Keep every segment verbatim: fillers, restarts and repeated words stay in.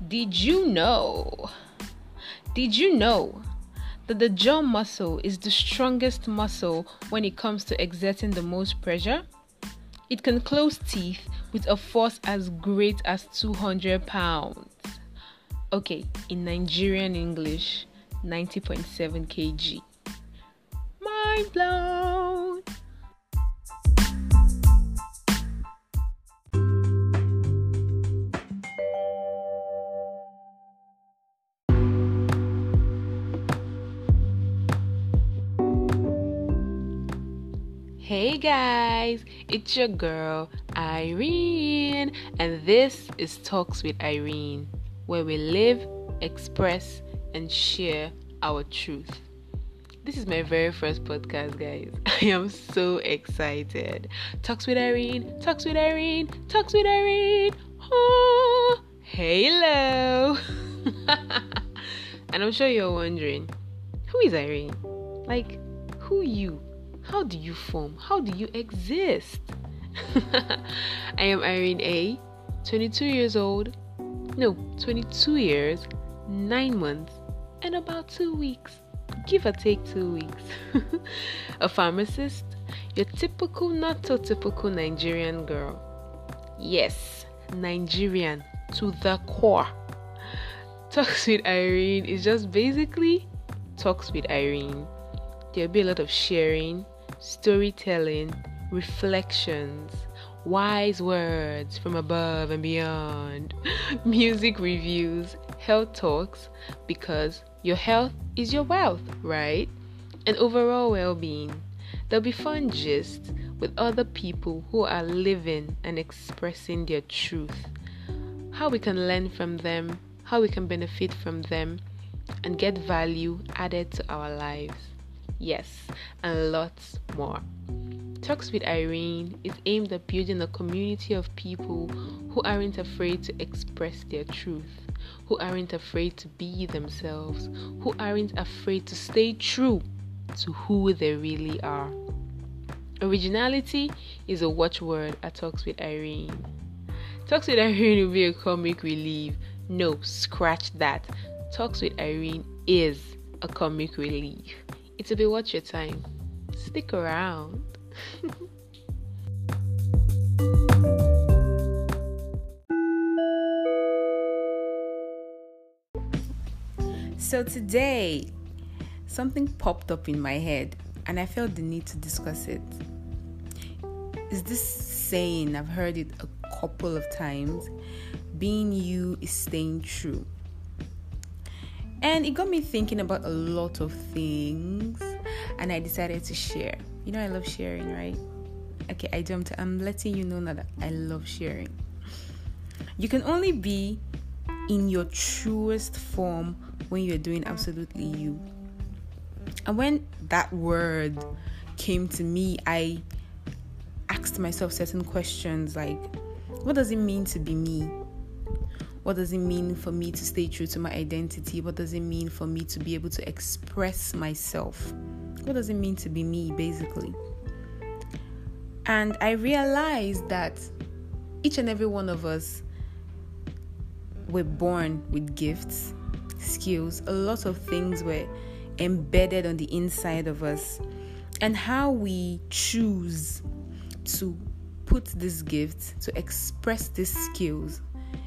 Did you know? Did you know that the jaw muscle is the strongest muscle when it comes to exerting the most pressure? It can close teeth with a force as great as two hundred pounds. Okay, in Nigerian English, ninety point seven kilograms. Mind blown! Hey guys, it's your girl Irene, and this is Talks with Irene, where we live, express, and share our truth. This is my very first podcast, guys. I am so excited. Talks with Irene, Talks with Irene, Talks with Irene. Oh, hello. And I'm sure you're wondering, who is Irene? Like, who you? How do you form? How do you exist? I am Irene A, twenty-two years old. No, twenty-two years, nine months, and about two weeks. Give or take two weeks. A pharmacist, your typical, not so typical Nigerian girl. Yes, Nigerian to the core. Talks with Irene is just basically Talks with Irene. There'll be a lot of sharing, storytelling, reflections, wise words from above and beyond, music reviews, health talks, because your health is your wealth, right? And overall well-being. There'll be fun gist with other people who are living and expressing their truth, how we can learn from them, how we can benefit from them, and get value added to our lives. Yes, and lots more. Talks with Irene is aimed at building a community of people who aren't afraid to express their truth, who aren't afraid to be themselves, who aren't afraid to stay true to who they really are. Originality is a watchword at Talks with Irene. Talks with Irene will be a comic relief. No, scratch that. Talks with Irene is a comic relief. It'll be worth your time. Stick around. So today, something popped up in my head and I felt the need to discuss it. Is this saying, I've heard it a couple of times, being you is staying true. And it got me thinking about a lot of things, and I decided to share. You know I love sharing, right? Okay, I don't. I'm letting you know now that I love sharing. You can only be in your truest form when you're doing absolutely you. And when that word came to me, I asked myself certain questions like, what does it mean to be me? What does it mean for me to stay true to my identity? What does it mean for me to be able to express myself? What does it mean to be me, basically? And I realized that each and every one of us were born with gifts, skills. A lot of things were embedded on the inside of us. And how we choose to put these gifts, to express these skills,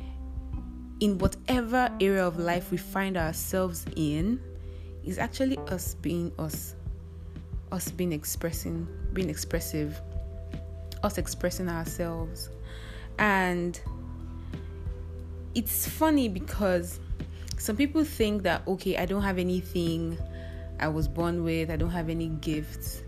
in whatever area of life we find ourselves in, is actually us being us. Us being expressing, being expressive. Us expressing ourselves. And it's funny because some people think that, okay, I don't have anything I was born with, I don't have any gifts.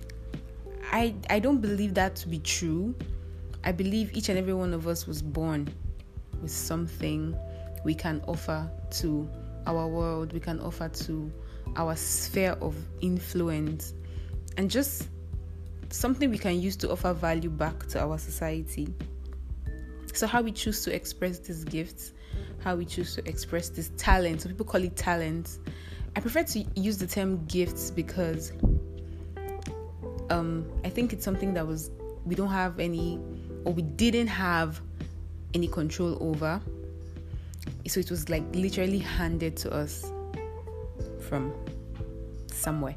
I I don't believe that to be true. I believe each and every one of us was born with something we can offer to our world, we can offer to our sphere of influence, and just something we can use to offer value back to our society. So how we choose to express these gifts, how we choose to express this talent, some people call it talent. I prefer to use the term gifts because um, I think it's something that was we don't have any, or we didn't have any control over. So it was like literally handed to us from somewhere.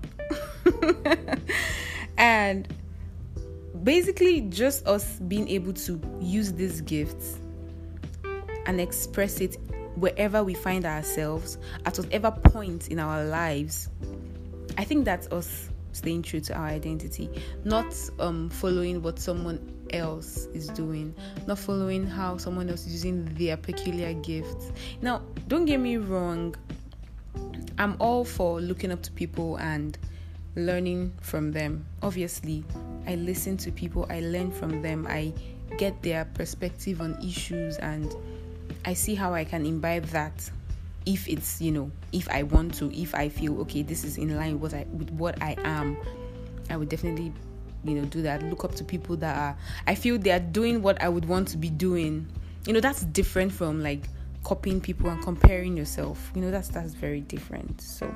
And basically just us being able to use these gifts and express it wherever we find ourselves, at whatever point in our lives, I think that's us staying true to our identity, not um, following what someone else is doing, not following how someone else is using their peculiar gifts. Now, don't get me wrong, I'm all for looking up to people and learning from them. Obviously, I listen to people, I learn from them, I get their perspective on issues, and I see how I can imbibe that if it's, you know, if I want to, if I feel, okay, this is in line with what I, with what I am, I would definitely, you know, do that. Look up to people that are, I feel they are doing what I would want to be doing. You know, that's different from like copying people and comparing yourself. You know, that's, that's very different. So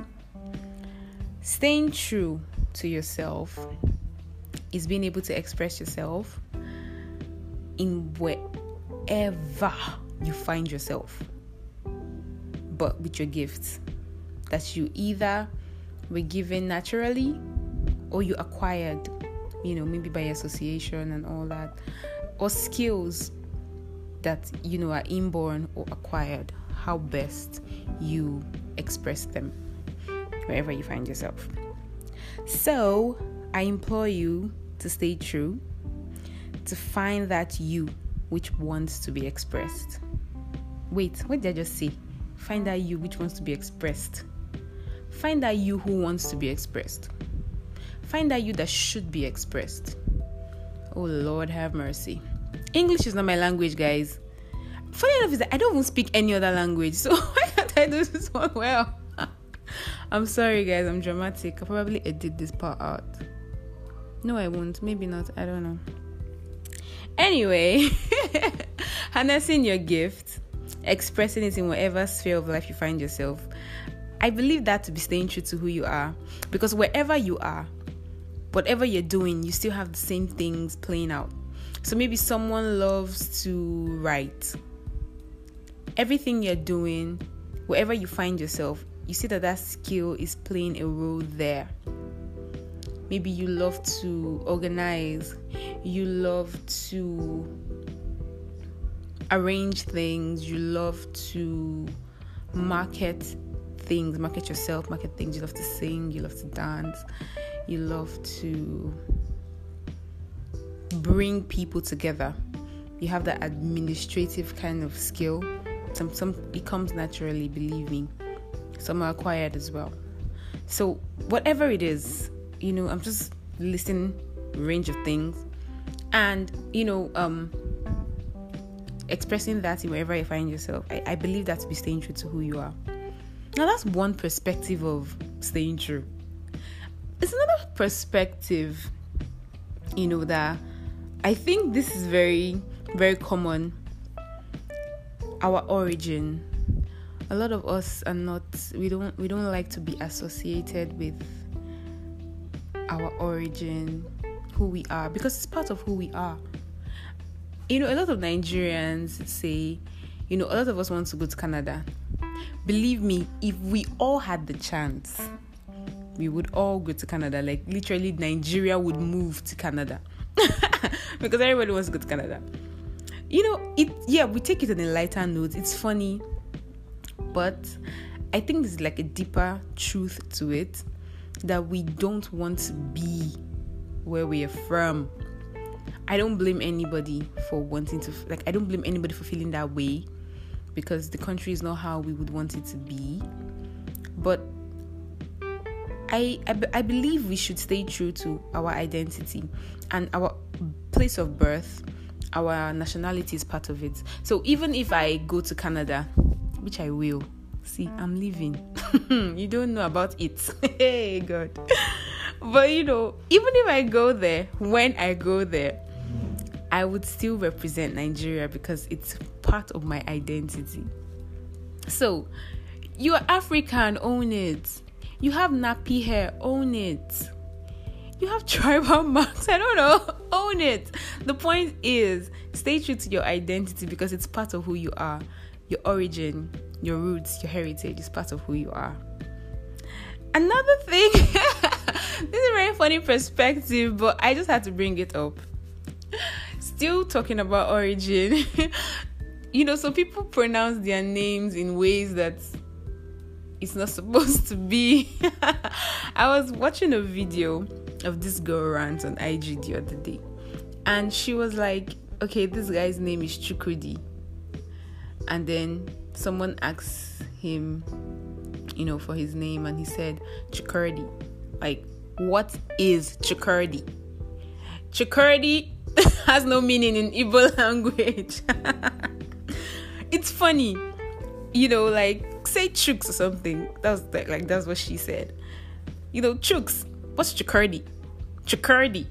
staying true to yourself is being able to express yourself in wherever you find yourself, but with your gifts that you either were given naturally or you acquired, you know, maybe by association and all that, or skills that, you know, are inborn or acquired, how best you express them wherever you find yourself. So I implore you to stay true, to find that you which wants to be expressed. Wait, what did I just say? Find that you which wants to be expressed. Find that you who wants to be expressed. Find that you that should be expressed. Oh Lord, have mercy. English is not my language, guys. Funny enough is that I don't even speak any other language, so why can't I do this one well? I'm sorry, guys, I'm dramatic. I'll probably edit this part out. No, I won't. Maybe not. I don't know. Anyway, harnessing your gift, expressing it in whatever sphere of life you find yourself. I believe that to be staying true to who you are, because wherever you are, whatever you're doing, you still have the same things playing out. So maybe someone loves to write. Everything you're doing, wherever you find yourself, you see that that skill is playing a role there. Maybe you love to organize, you love to arrange things, you love to market things, market yourself, market things, you love to sing, you love to dance, you love to bring people together. You have that administrative kind of skill. Some, some it comes naturally, believe me. Some are acquired as well. So whatever it is, you know, I'm just listing a range of things, and you know, um, expressing that in wherever you find yourself. I, I believe that to be staying true to who you are. Now that's one perspective of staying true. It's another perspective, you know, that I think this is very, very common. Our origin. A lot of us are not, we don't, we don't like to be associated with our origin, who we are, because it's part of who we are. You know, a lot of Nigerians say, you know, a lot of us want to go to Canada. Believe me, if we all had the chance, we would all go to Canada. Like literally, Nigeria would move to Canada because everybody wants to go to Canada. You know, it. Yeah, we take it on a lighter note. It's funny, but I think there's like a deeper truth to it, that we don't want to be where we are from. I don't blame anybody for wanting to, like, I don't blame anybody for feeling that way, because the country is not how we would want it to be. But I, I, I believe we should stay true to our identity, and our place of birth, our nationality is part of it. So even if I go to Canada, which I will, see, I'm leaving. You don't know about it. Hey, God. But, you know, even if I go there, when I go there, I would still represent Nigeria because it's part of my identity. So, you're African, own it. You have nappy hair, own it. You have tribal marks, I don't know, own it. The point is, stay true to your identity because it's part of who you are. Your origin, your roots, your heritage is part of who you are. Another thing, this is a very funny perspective, but I just had to bring it up. Still talking about origin. You know, some people pronounce their names in ways that it's not supposed to be. I was watching a video of this girl rant on I G the other day, and she was like, okay, this guy's name is Chukwudi, and then someone asks him, you know, for his name, and he said Chukwudi. Like, what is Chukwudi? Chukwudi has no meaning in Igbo language. It's funny, you know, like, say Chuks or something. That's like, like that's what she said. You know, Chuks. What's Chukwudi? Chukwudi.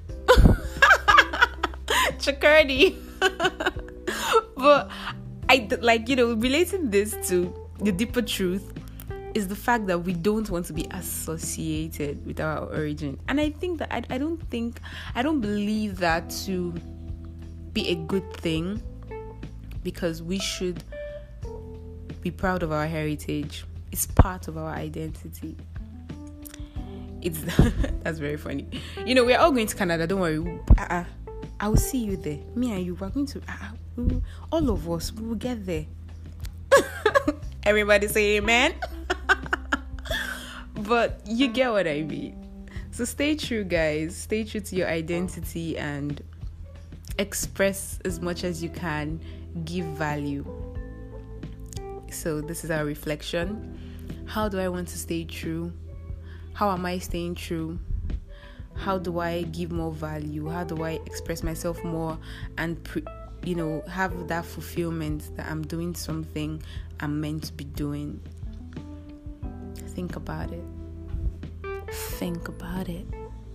Chukwudi. But I like, you know, relating this to the deeper truth is the fact that we don't want to be associated with our origin. And I think that I, I don't think I don't believe that to be a good thing, because we should be proud of our heritage. It's part of our identity. It's that's very funny. You know, we're all going to Canada. Don't worry. Uh-uh. I will see you there. Me and you, we're going to. Uh-uh. We will, all of us, we will get there. Everybody say amen. But you get what I mean. So stay true, guys. Stay true to your identity and express as much as you can. Give value. So this is our reflection. How do I want to stay true? How am I staying true? How do I give more value? How do I express myself more and, pre- you know, have that fulfillment that I'm doing something I'm meant to be doing? Think about it. Think about it.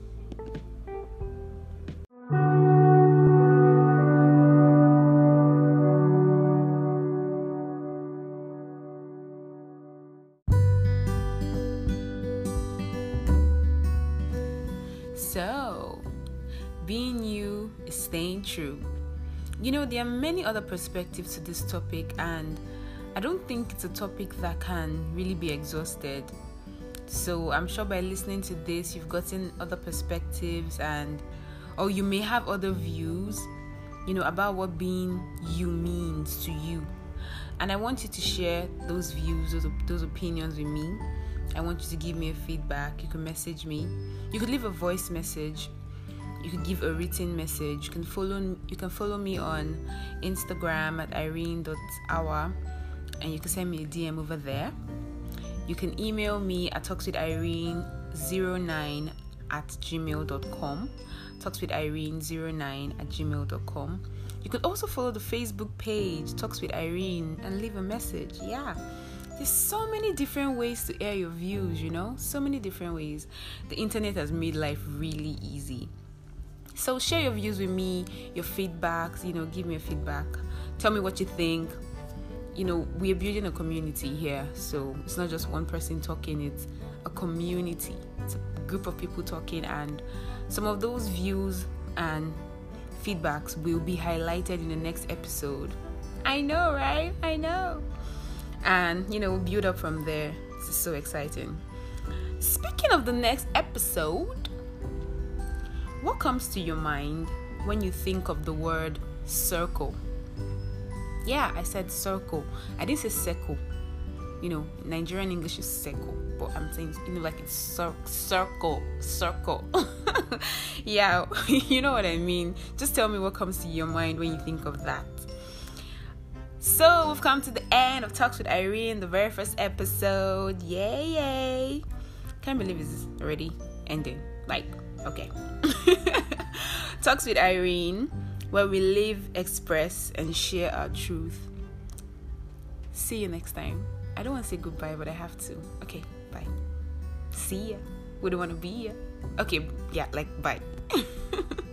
So, being you is staying true. You know, there are many other perspectives to this topic, and I don't think it's a topic that can really be exhausted. So I'm sure by listening to this, you've gotten other perspectives, and or you may have other views, you know, about what being you means to you. And I want you to share those views, those, those opinions with me. I want you to give me a feedback. You can message me. You could leave a voice message. You could give a written message. You can follow. You can follow me on Instagram at irene dot hour, and you can send me a D M over there. You can email me at talkswithirene zero nine at gmail dot com. talkswithirene zero nine at gmail dot com. You could also follow the Facebook page Talks with Irene and leave a message. Yeah. There's so many different ways to air your views, you know? So many different ways. The internet has made life really easy. So share your views with me, your feedbacks, you know, give me a feedback. Tell me what you think. You know, we're building a community here. So it's not just one person talking, it's a community. It's a group of people talking, and some of those views and feedbacks will be highlighted in the next episode. I know, right? I know. And, you know, we'll build up from there. This is so exciting. Speaking of the next episode, what comes to your mind when you think of the word circle? Yeah, I said circle. I didn't say circle. You know, Nigerian English is circle, but I'm saying, you know, like it's cir- circle, circle. Yeah, you know what I mean. Just tell me what comes to your mind when you think of that. So we've come to the end of Talks with Irene, the very first episode. Yay, yay. Can't believe it's already ending. Like, okay. Talks with Irene, where we live, express, and share our truth. See you next time. I don't want to say goodbye, but I have to. Okay, bye. See ya. We don't want to be ya. Okay, yeah, like, bye.